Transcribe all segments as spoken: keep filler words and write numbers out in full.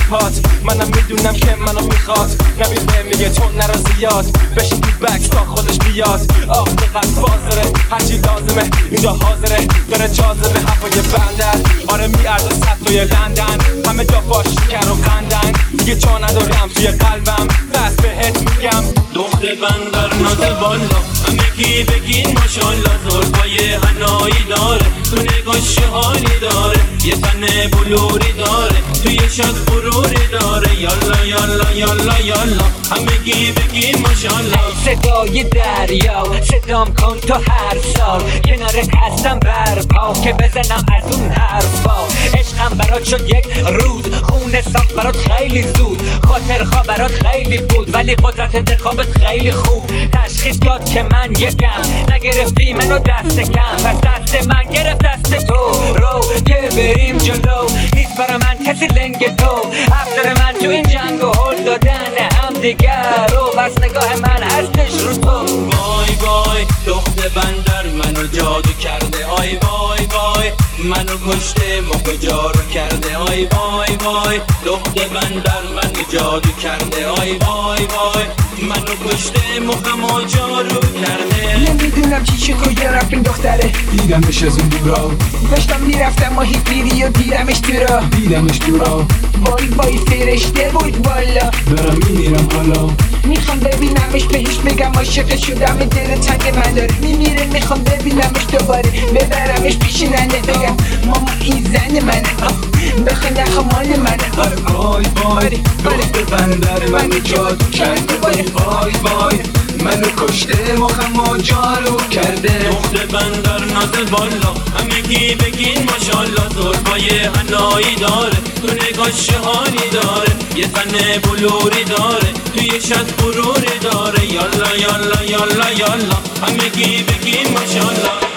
پات. منم میدونم که منو میخواد. نبیده میگه تو نرا زیاد بشین تو بکس تا خودش بیاد. آه دقیق فاضره هرچی لازمه اینجا حاضره. داره جاذبه هوای بندر. آره میارزه صد توی لندن. همه جا باش شکر و قندن. دیگه جا ندارم توی قلبم بس بهت میگم دختر بندر نازل بالا. همگی بگین ماشالله. زلفای حنایی داره تو نگاش حالی داره. یه تن بلوری داره توی شاد غروری داره. یالا یالا یالا یالا همگی بگین ماشالله. صدای دریا صدام کن تو هر سال. کنارت هستم برپا که بزنم از اون حرفا. عشقم برات شد یک روز. خونه ساخت برات خیلی زود. خاطر خواب برات خیلی بود ولی قدرت انتخابت خیلی خوب. تشخیص داد که من یکم نگرفتی منو دست کم. پس دست من گرفت دست تو. رو که بریم جلو نیست برا من کسی لنگ تو. افسر من تو این جنگ و هل دادن هم دیگر رو. بس نگاه من هستش رو تو. وای وای دختر بندر منو جادو کرده. آی وای وای منو کشته موقع جارو کرده. آی وای وای دختر بندر منو جادو کرده. آی وای وای منو کشته موقع جارو کرده. نمیدونم چی چی کجا رفت این دختره. دیدمش از اون دورا داشتم میرفتم ماهی گیری و دیدمش تو را. دیدمش دورا وای وای فرشته بود والا. دارم میمیرم حالا. میخوام ببینمش بهش بگم عاشق شدم. دل تنگ من داره میمیره. میخوام ببینمش دوباره ببرمش پیش ننه. بگم ماما این زن منه. بخواه نخواه مال منه. آره وای وای دختر بندر منو جادو کرده. وای وای وای منو کشته مخم جارو کرده. دختر بندر نازل بالا. همگی بگین ماشالله. زلفای حنایی داره تو نگاش حالی داره. یه تن بلوری داره توی شد غروری داره. یالا یالا یالا یالا همگی بگین ماشالله.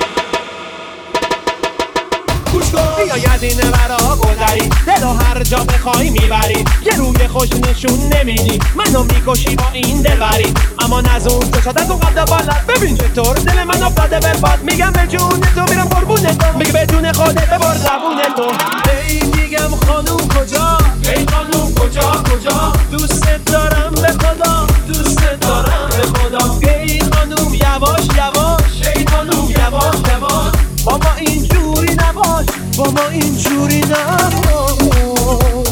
بیاید این مرا گذری دلو هر جا بخوای میبری. یه روی خوش نشون نمیدی منو میکشی با این دلبری. اما نزون تو شد از اون قد بالا. ببین چطور دل من افتاده برباد. میگم به جون تو میرم قربون تو. میگه بدون خودت ببر زبون تو. ای میگم خانوم کجا. ای خانوم کجا کجا. دوست دارم به خدا. دوست دارم به خدا. ای خانوم یواش یواش. ای خانوم یواش یواش. با ما اینجوری نباش. با ما اینجوری نباش.